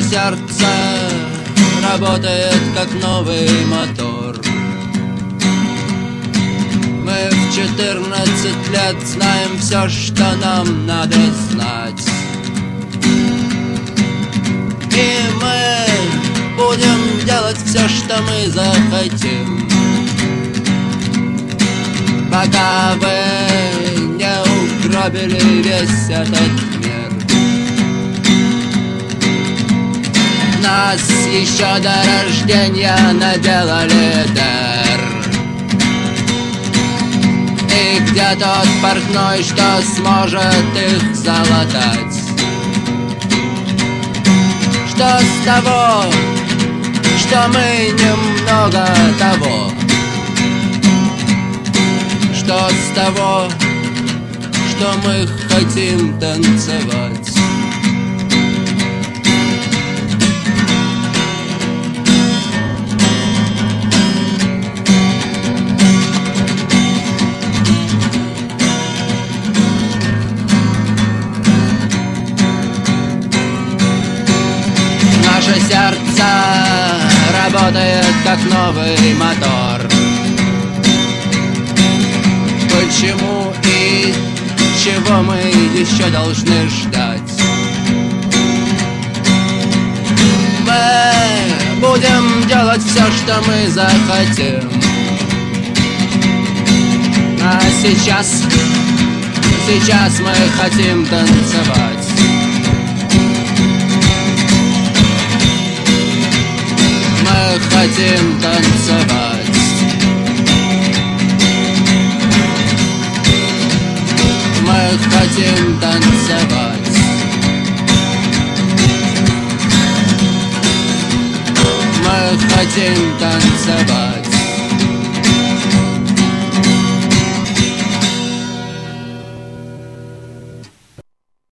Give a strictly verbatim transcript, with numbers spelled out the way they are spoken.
сердце работает как новый мотор. Мы в четырнадцать лет знаем все, что нам надо знать. И мы будем делать все, что мы захотим, пока вы не угробили весь этот мир. Нас еще до рождения наделали дыр. И где тот портной, что сможет их залатать? Что с того, что мы немного того? Что с того, что мы хотим танцевать? Наше сердце работает как новый мотор. Почему и чего мы еще должны ждать? Мы будем делать все, что мы захотим. А сейчас, сейчас мы хотим танцевать. Мы хотим танцевать. Мы хотим танцевать. Мы хотим танцевать.